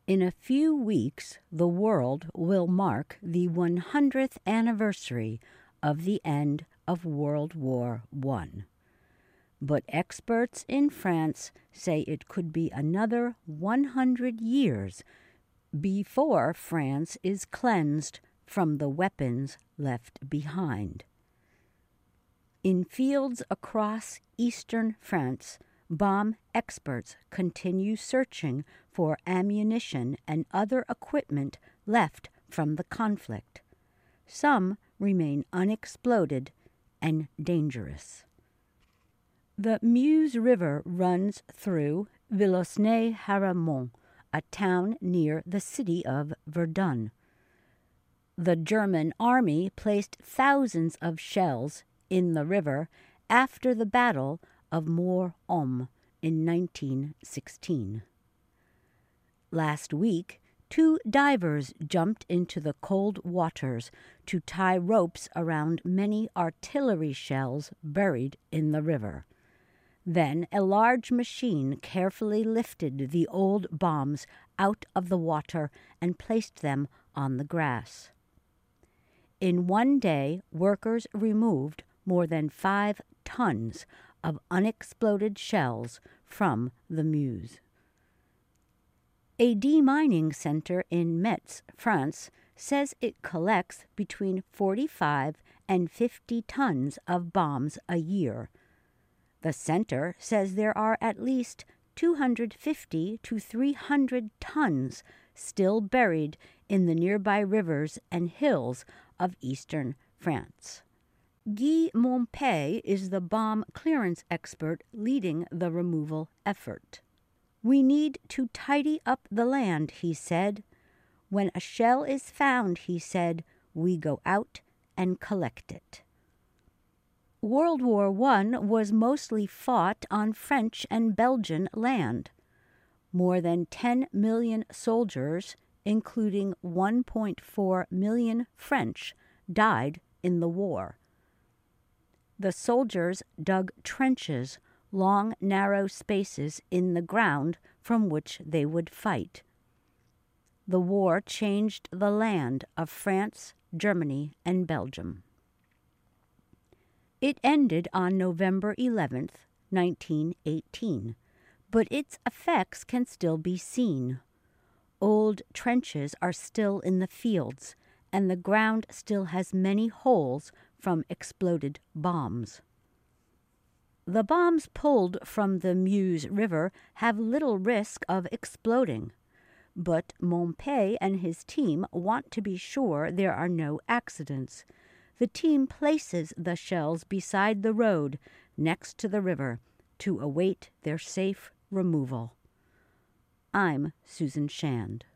In a few weeks, the world will mark the 100th anniversary of the end of World War I. But experts in France say it could be another 100 years before France is cleansed from the weapons left behind. In fields across eastern France, bomb experts continue searching for ammunition and other equipment left from the conflict. Some remain unexploded and dangerous. The Meuse River runs through Vilosne-Haramont, a town near the city of Verdun. The German army placed thousands of shells in the river after the Battle of Mort-Homme in 1916. Last week, 2 divers jumped into the cold waters to tie ropes around many artillery shells buried in the river. Then a large machine carefully lifted the old bombs out of the water and placed them on the grass. In one day, workers removed more than 5 tons of unexploded shells from the Meuse. A demining center in Metz, France, says it collects between 45 and 50 tons of bombs a year. The center says there are at least 250 to 300 tons still buried in the nearby rivers and hills of eastern France. Guy Montpey is the bomb clearance expert leading the removal effort. "We need to tidy up the land," he said. "When a shell is found," he said, "we go out and collect it." World War I was mostly fought on French and Belgian land. More than 10 million soldiers, including 1.4 million French, died in the war. The soldiers dug trenches, long, narrow spaces in the ground from which they would fight. The war changed the land of France, Germany, and Belgium. It ended on November 11th, 1918, but its effects can still be seen. Old trenches are still in the fields, and the ground still has many holes from exploded bombs. The bombs pulled from the Meuse River have little risk of exploding, but Montpey and his team want to be sure there are no accidents. The team places the shells beside the road next to the river to await their safe removal. I'm Susan Shand.